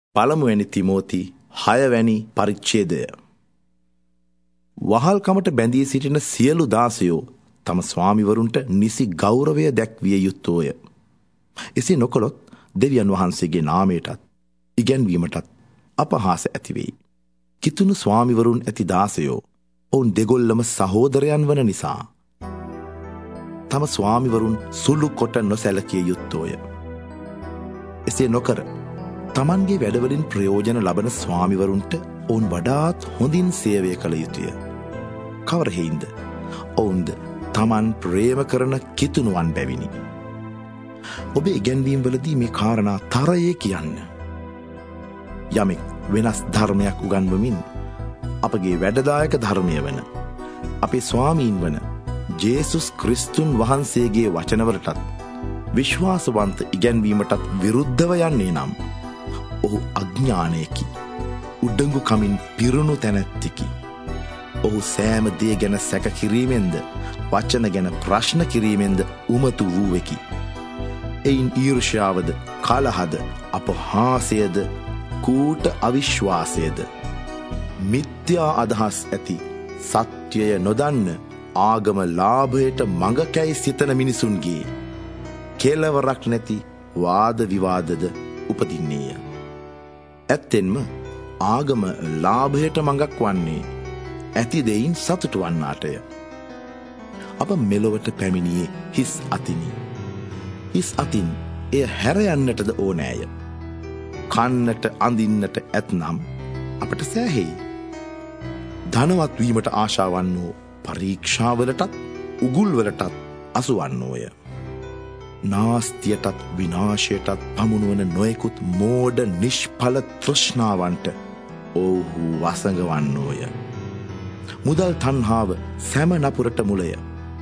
පළමුවැනි තිමෝති 6 වැනි පරිච්ඡේදය. වහල්කමට බැඳී සිටින සියලු දාසයෝ තම ස්වාමිවරුන්ට නිසි ගෞරවය දැක්විය යුත්තෝය. එසේ නොකළොත් දෙවියන් වහන්සේගේ නාමයටත් ඉගැන්වීමටත් අපහාස ඇතිවෙයි. කිතුණු ස්වාමිවරුන් ඇති දාසයෝ ඔවුන් දෙගොල්ලම සහෝදරයන් වන නිසා තම ස්වාමිවරුන් සුළු කොට නොසැලකිය යුත්තෝය. එසේ නොකර තමන්ගේ වැඩවලින් ප්‍රයෝජන ලබන ස්වාමිවරුන්ට ඔවුන් වඩාත් හොඳින් සේවය කළ යුතුය. කවර හේයින්ද? ඔවුන්ද තමන් ප්‍රේම කරන කිතුණුවන් බැවිනි. ඔබේ ඉගැන්වීම් වලදී මේ කාරණා තරයේ කියන්න. යමෙක් වෙනස් ධර්මයක් උගන්වමින් අපගේ වැඩදායක ධර්මය වන අපේ ස්වාමීන් වන ජේසුස් ක්‍රිස්තුන් වහන්සේගේ වචනවලටත් විශ්වාසවන්ත ඉගැන්වීමටත් විරුද්ධව යන්නේ නම් ඔහු අඥානයකි, උඩඟු කමින් පිරුණු තැනැත්තෙකි. ඔහු සෑම දේ ගැන සැක කිරීමෙන්ද වචන ගැන ප්‍රශ්න කිරීමෙන්ද උමතු වූවෙකි. එයින් ඊර්ෂ්‍යාවද කලහද අපහාසයද කූට අවිශ්වාසයද මිත්‍යා අදහස් ඇති සත්‍යය නොදන්න ආගම ලාභයට මඟකැයි සිතන මිනිසුන්ගේ කෙලවරක් නැති වාද විවාදද උපදින්නේය. ඇත්තෙන්ම ආගම ලාභයට මඟක් වන්නේ ඇති දෙයින් සතුටු වන්නාටය. අප මෙලොවට පැමිණියේ හිස් අතිනි. හිස් අතින් එය හැර යන්නටද ඕනෑය. කන්නට අඳින්නට ඇත්නම් අපට සෑහෙයි. ධනවත් වීමට ආශාවන් වූ පරීක්ෂාවලටත් උගුල්වලටත් අසුවන්නෝය. නාස්තියටත් විනාශයටත් පමුණුවන නොයෙකුත් මෝඩ නිෂ්ඵල තෘෂ්ණාවන්ට ඔවුහු වසඟවන්නෝය. මුදල් තණ්හාව සැම නපුරට මුලය.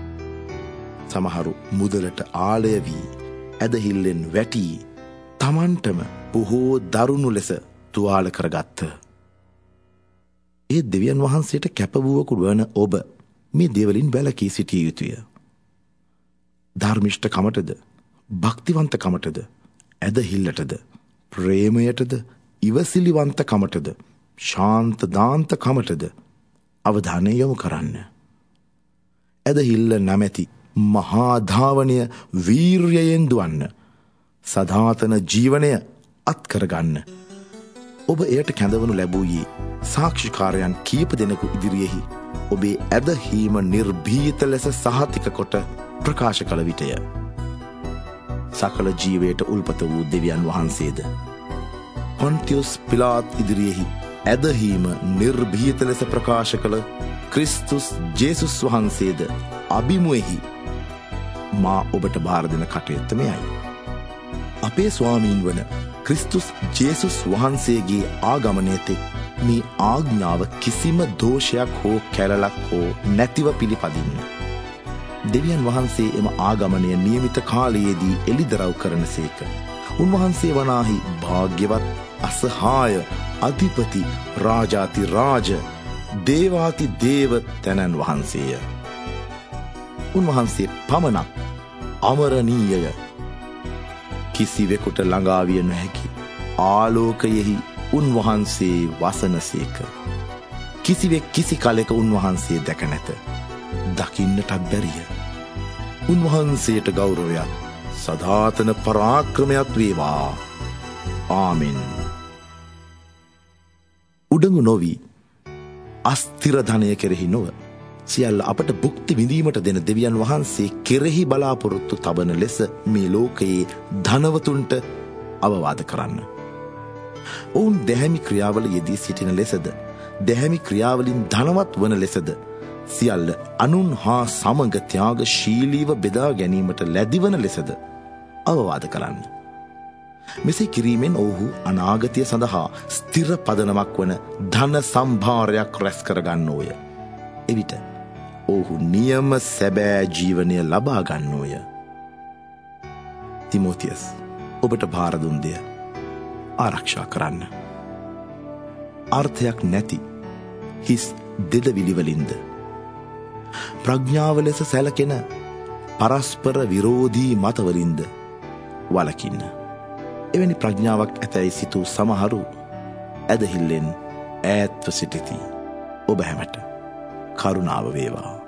සමහරු මුදලට ආලය වී ඇදහිල්ලෙන් වැටී තමන්ටම බොහෝ දරුණු ලෙස තුවාල කරගත්ත. ඒ දෙවියන් වහන්සේට කැපවුවකු වන ඔබ මේ දේවලින් වැළකී සිටිය යුතුය. ධර්මිෂ්ඨ කමටද, භක්තිවන්ත කමටද, ඇදහිල්ලටද, ප්‍රේමයටද, ඉවසිලිවන්ත කමටද, ශාන්ත දාන්ත කමටද අවධානය යොමු කරන්න. ඇදහිල්ල නැමැති මහා ධාවනය වීර්යයෙන් දුවන්න. සදාතන ජීවනය අත්කරගන්න. ඔබ එයට කැඳවනු ලැබූයේ සාක්ෂිකාරයන් කීප දෙනෙකු ඉදිරියෙහි ඔබේ ඇදහීම නිර්භීත ලෙස සහතික කොට ප්‍රකාශ කළ විටය. සකල ජීවයට උල්පත වූ දෙවියන් වහන්සේද පොන්තියුස් පිලාත් ඉදිරියෙහි ඇදහීම නිර්භීත ලෙස ප්‍රකාශ කළ ක්‍රිස්තුස් ජේසුස් වහන්සේද අභිමුවෙහි මා ඔබට භාර දෙන කටයුත්ත මෙයයි. අපේ ස්වාමීන් වන ක්‍රිස්තුස් ජේසුස් වහන්සේගේ ආගමනයතෙක් මේ ආඥාව කිසිම දෝෂයක් හෝ කැලලක් හෝ නැතිව පිළිපදින්න. දෙවියන් වහන්සේ එම ආගමනය නියමිත කාලයේදී එළිදරව් කරන සේක. උන්වහන්සේ වනාහි භාග්‍යවත් අසහාය අධිපති රාජාති රාජ දේවාති දේව තැනන් වහන්සේය. උන්වහන්සේ පමණක් අමරණීයය. කිසිවෙකුට ළඟාවිය නොහැකි ආලෝකයෙහි උන්වහන්සේ වසනසේක. කිසිවෙක් කිසි කලෙක උන්වහන්සේ දැක නැත. දකින්නටත් බැරිය. උන්වහන්සේට ගෞරවයක් සදාතන පරාක්‍රමයක් වේවා. ආමෙන්. උඩඟු නොවී අස්තිර ධනය කෙරෙහි නොව සියල්ල අපට භුක්ති විඳීමට දෙන දෙවියන් වහන්සේ කෙරෙහි බලාපොරොත්තු තබන ලෙස මේ ලෝකයේ ධනවතුන්ට අවවාද කරන්න. ඔවුන් දැහැමි ක්‍රියාවල යෙදී සිටින ලෙසද, දැහැමි ක්‍රියාවලින් ධනවත් වන ලෙසද, සියල්ල අනුන් හා සමග ත්‍යාගශීලීව බෙදා ගැනීමට ලැදිවන ලෙසද අවවාද කරන්න. මෙසේ කිරීමෙන් ඔවුහු අනාගතය සඳහා ස්ථිර පදනමක් වන ධන සම්භාරයක් රැස් කරගන්නෝය. එවිට ඔහු නියම සැබෑ ජීවනය ලබා ගන්නෝය. තිමෝතියස්, ඔබට භාර දුන් දෙය ආරක්ෂා කරන්න. අර්ථයක් නැති හිස් දෙදවිලිවලින්ද, ප්‍රඥාව ලෙස සැලකෙන පරස්පර විරෝධී මතවලින්ද වළකින්න. එවැනි ප්‍රඥාවක් ඇතැයි සිතූ සමහරු ඇදහිල්ලෙන් ඈත්ව සිටිති. ඔබ හැමට කරුණාව වේවා.